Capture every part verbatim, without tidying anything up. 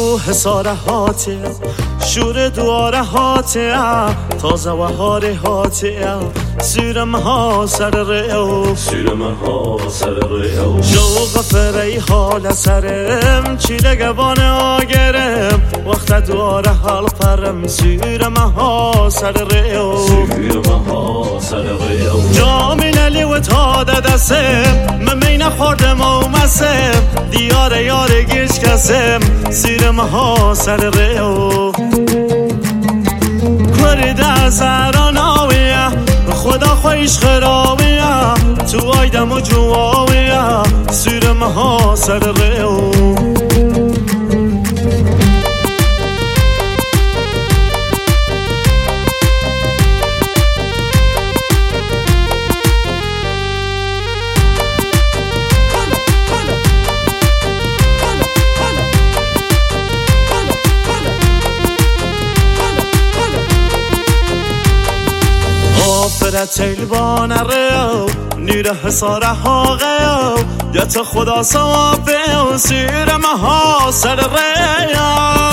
حساره هاته شور دواره هاته تازه و هاره هاته سیرم ها سر ریو سیرم ها سر ریو شوق فری حال سرم چی لگبان آگرم وقت دواره حال پرم سیرم ها سر ریو سیرم ها سر ریو جامی نلی و تا دستم من مین خوردم و مسم دیار یار گیش کسم سیرم ها سر ریو کرده زران آویه خدا خویش خرابیه تو آیدم و جواویه سیرم ها سر ریو آفرت ایلوان ریو نیره حساره ها غیو یا تو خدا سوابه و سیرم ها سر ریو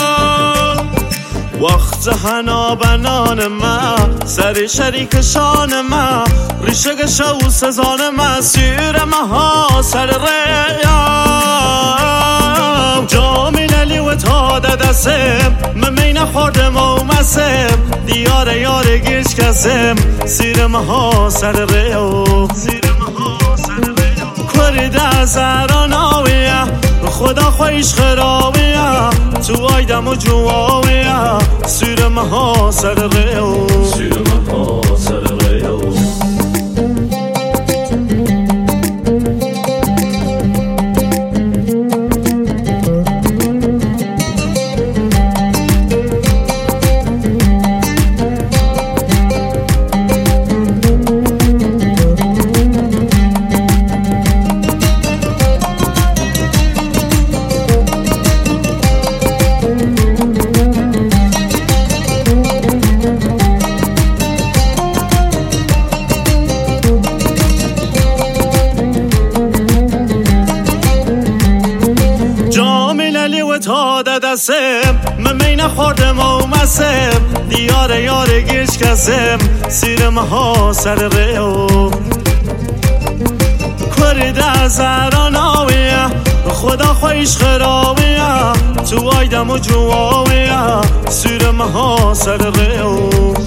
وقت هنا بنان ما سری شریک شان ما ریشه گشو سزان ما سیرم ها سر ریو جامی نلی و تا دستم من مین خوردم و مسم دیار یار گیش کسم سیرم ها سر ریو کرده زران آویه خدا خویش خرابیه تو آیدم و جواویه سیرم ها سر ریو سیرم ها سر ریو تا دستم من مین خوردم و مسم دیار یار گیش کسم سیرم ها سر ریو کرده زران آویه خدا خویش خرابیه تو آیدم و جواویه سیرم ها سر ریو